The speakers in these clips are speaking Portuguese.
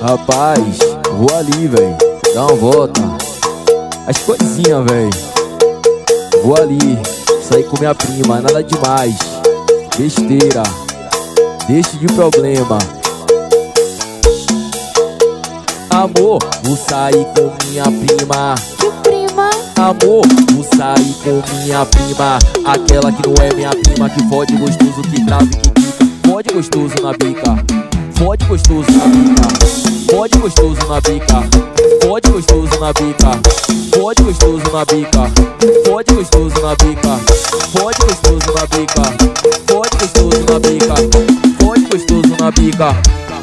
Rapaz, vou ali, véi, dá uma volta. As coisinhas, véi. Vou ali, sair com minha prima, nada demais. Besteira, deixe de problema. Amor, vou sair com minha prima. Que prima? Amor, vou sair com minha prima. Aquela que não é minha prima, que fode gostoso, que trava e que quica. Fode gostoso na bica, fode gostoso na bica. Fode gostoso na bica, fode gostoso na bica. Fode gostoso na bica, fode gostoso na bica. Fode gostoso na bica, fode gostoso na bica. Fode gostoso na bica,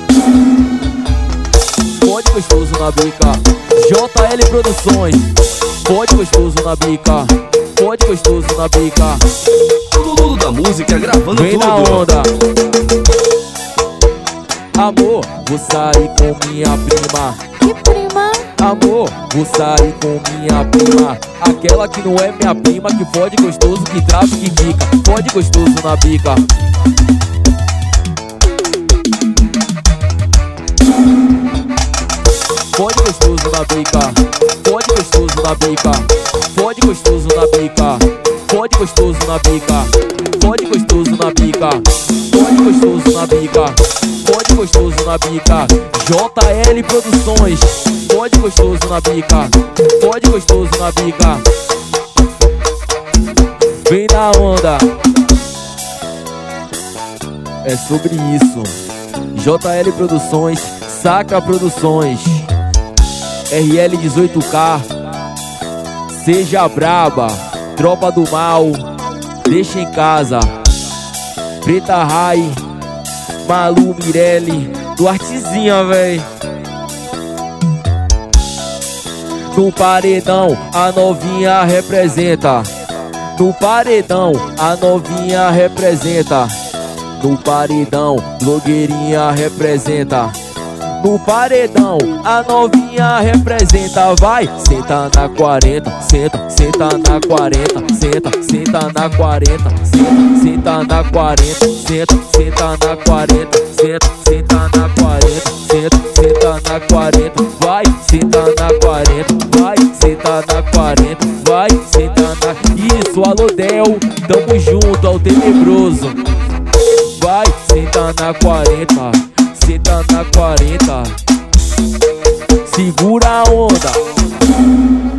fode gostoso na bica. JL Produções, fode gostoso na bica, fode gostoso na bica. Tudo da música gravando vem tudo. Na onda. Amor, vou sair com minha prima. Que prima? Amor, vou sair com minha prima. Aquela que não é minha prima, que fode gostoso, que trava e que quica. Fode gostoso na bica. Fode gostoso na bica, fode gostoso na bica. Fode gostoso na bica, fode gostoso na bica. Fode gostoso na bica, fode gostoso na bica. Fode gostoso na bica. JL Produções, fode gostoso na bica, fode gostoso na bica. Vem na onda. É sobre isso. JL Produções, Sacra Produções, RL 18K, seja braba, tropa do mal, deixa em casa. Preta Rai, Malu Mirelli, Duartezinha, véi. No paredão a novinha representa. No paredão a novinha representa. No paredão blogueirinha representa. No paredão a novinha representa. Vai, senta na 40, senta, senta na 40, senta, senta na 40, senta, senta na 40, senta, senta na 40, senta, senta na 40, senta, senta na 40. Vai, senta na 40, vai, senta na 40, vai, senta na... Isso, alô Del, tamo junto ao tenebroso. Vai, senta na 40, senta na 40. Segura a onda.